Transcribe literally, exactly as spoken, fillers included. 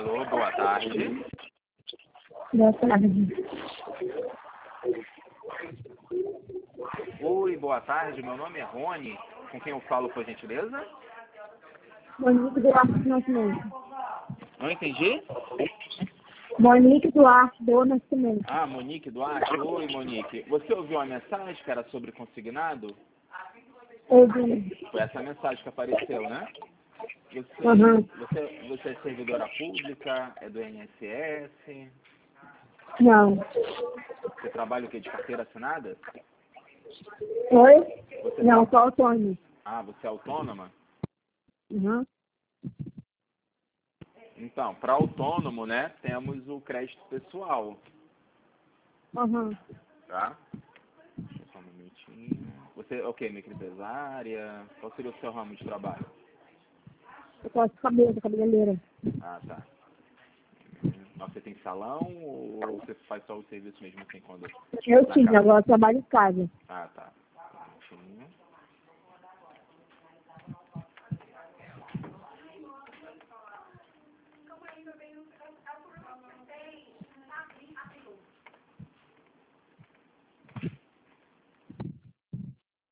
Alô, boa tarde. Boa tarde. Oi, boa tarde. Meu nome é Rony. Com quem eu falo, por gentileza? Monique Duarte do Nascimento. Não entendi? Monique Duarte do Nascimento. Ah, Monique Duarte. Oi, Monique. Você ouviu a mensagem que era sobre consignado? Ouvi. Foi essa mensagem que apareceu, né? Você, Uhum. você, você é servidora pública? É do I N S S? Não. Você trabalha o quê? De carteira assinada? Oi? Você Não, tra... sou autônomo. Ah, você é autônoma? Uhum. Então, para autônomo, né, temos o crédito pessoal, Uhum. tá? Deixa eu só um minutinho. Você, ok, microempresária, qual seria o seu ramo de trabalho? Eu posso cabelo, sou cabeleireira. Ah, tá. Hum, Mas você tem salão ou você faz só o serviço mesmo assim quando Eu na sim, casa? agora eu trabalho em casa. Ah, tá. Um minutinho.